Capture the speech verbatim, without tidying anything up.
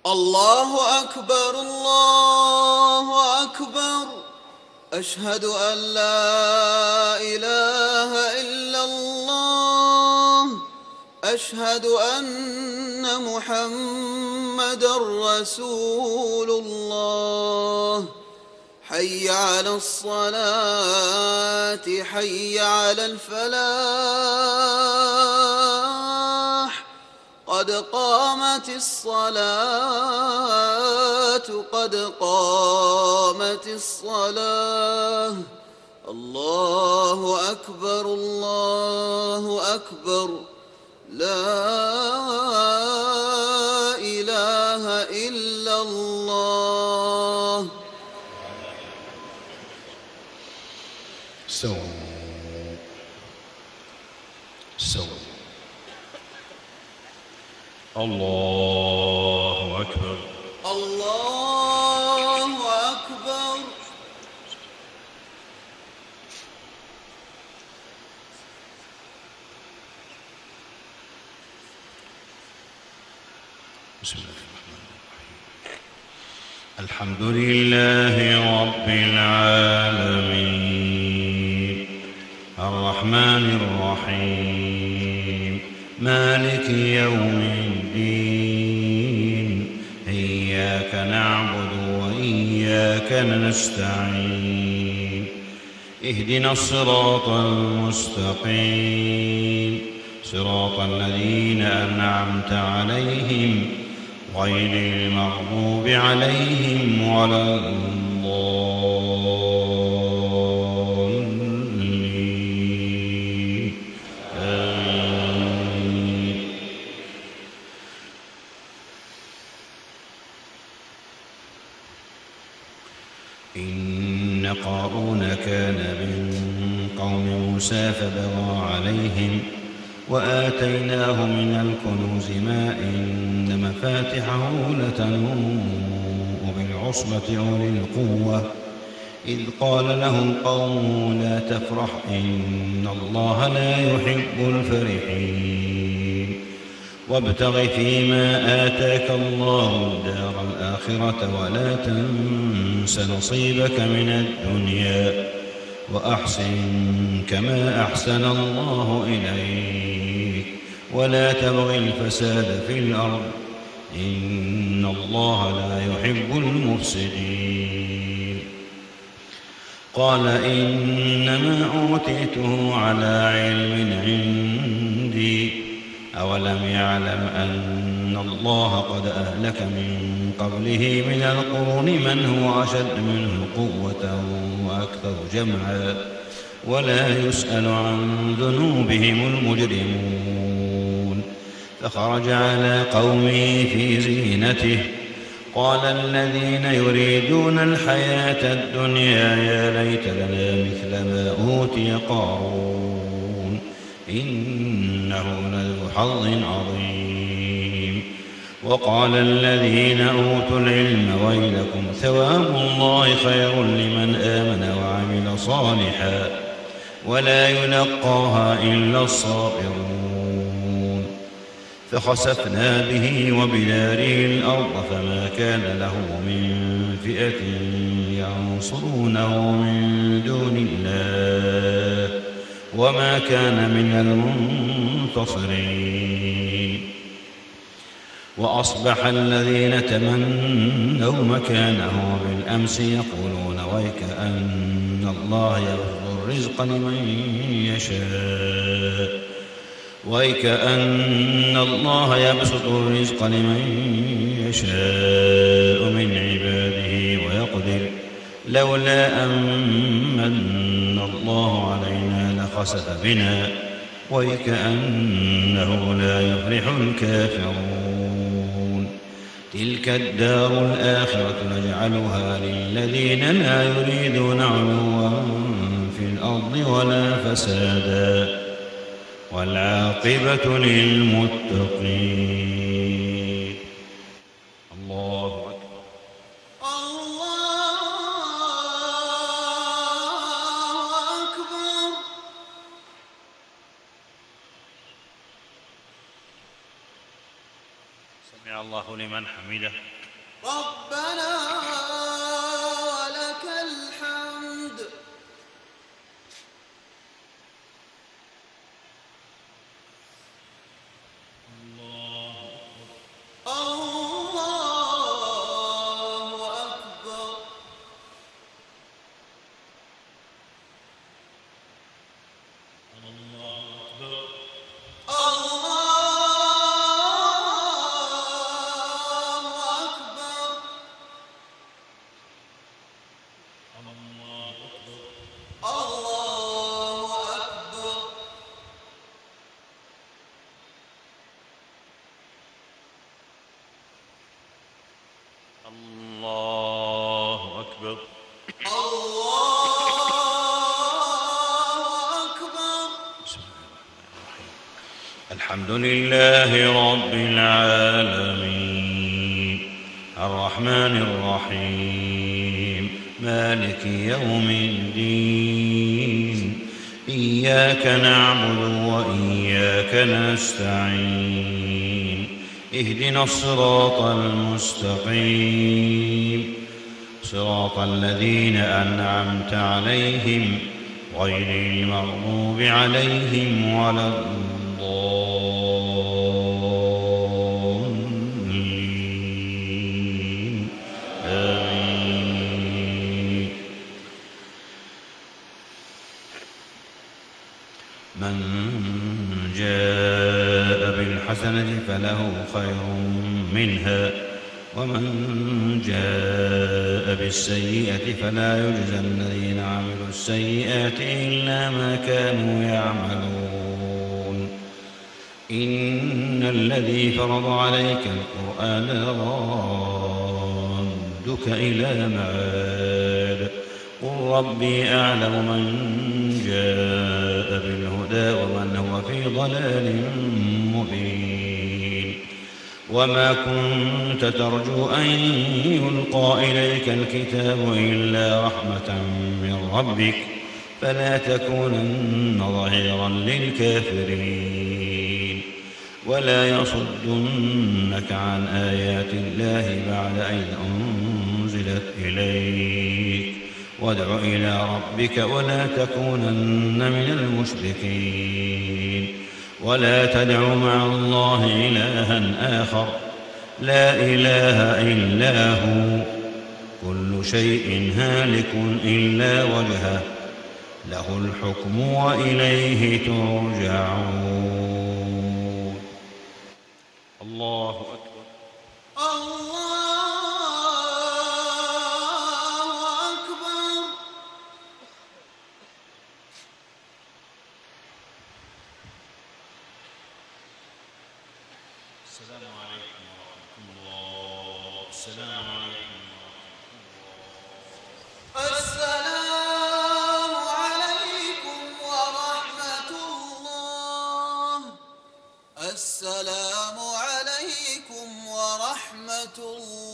الله أكبر الله أكبر. أشهد أن لا إله إلا الله. أشهد أن محمدًا رسول الله. حي على الصلاة حي على الفلاح. قد قامت الصلاة قد قامت الصلاة. الله أكبر الله أكبر. لا إله إلا الله. استووا استووا. الله أكبر الله أكبر. بسم الله الرحمن الرحيم. الحمد لله رب العالمين الرحمن الرحيم مالك يوم الدين. إياك نعبد وإياك نستعين. اهدنا الصراط المستقيم صراط الذين أنعمت عليهم غير المغضوب عليهم ولا الضالين. آمين. إن قارون كان من قوم موسى فبغى عليهم وآتيناه من الكنوز ما إن مفاتحه لتنوء بالعصبة أولي القوة إذ قال له قومه لا تفرح إن الله لا يحب الفرحين. وابتغ فيما آتاك الله الدار الآخرة ولا تنس نصيبك من الدنيا وأحسن كما أحسن الله إليك ولا تبغ الفساد في الأرض إن الله لا يحب المفسدين. قال إنما أوتيته على علم عندي أولم يعلم أن الله قد أهلك من قبله من القرون من هو أشد منه قوة وأكثر جمعا ولا يسأل عن ذنوبهم المجرمون. فخرج على قومه في زينته قال الذين يريدون الحياة الدنيا يا ليت لنا مثل ما أوتي قارون إنه لذو حظ عظيم. وقال الذين أوتوا العلم ويلكم ثواب الله خير لمن آمن وعمل صالحا ولا يلقاها إلا الصابرون. فخسفنا به وبداره الأرض فما كان له من فئة ينصرونه من دون الله وما كان من المنتصرين. وأصبح الذين تمنوا مكانه بالأمس يقولون ويك أن الله يبسط الرزق لمن يشاء ويك أن الله يبسط الرزق لمن يشاء من عباده ويقدر لولا أمن الله علينا لخسف بنا ويكأنه لا يفلح الكافرون. تلك الدار الآخرة نجعلها للذين لا يريدون علوا في الأرض ولا فسادا والعاقبة للمتقين. الله أكبر. الله أكبر. سمع الله لمن حمده. ربنا ولك الحمد. الله أكبر. الله أكبر. الله أكبر. الحمد لله رب العالمين الرحمن الرحيم مالك يوم الدين إياك نعبد وإياك نستعين اهدنا الصراط المستقيم صراط الذين أنعمت عليهم غير المغضوب عليهم ولا الضالين آمين. من جاء بالحسنة فله خير منها ومن جاء بالسيئة فلا يجزى الذين عملوا السيئات إلا ما كانوا يعملون. إن الذي فرض عليك القرآن لرادك إلى معاد قل ربي أعلم من جاء بالهدى ومن هو في ضلال مبين. وما كنت ترجو أن يلقى إليك الكتاب إلا رحمة من ربك فلا تكونن ظهيرا للكافرين. ولا يصدنك عن آيات الله بعد إذ أنزلت إليك وادع إلى ربك ولا تكونن من المشركين. ولا تدع مع الله إلها آخر لا إله إلا هو كل شيء هالك إلا وجهه له الحكم وإليه ترجعون. الله أكبر. الله أكبر. السلام عليكم ورحمة الله. السلام عليكم السلام عليكم ورحمة الله. السلام عليكم ورحمة الله.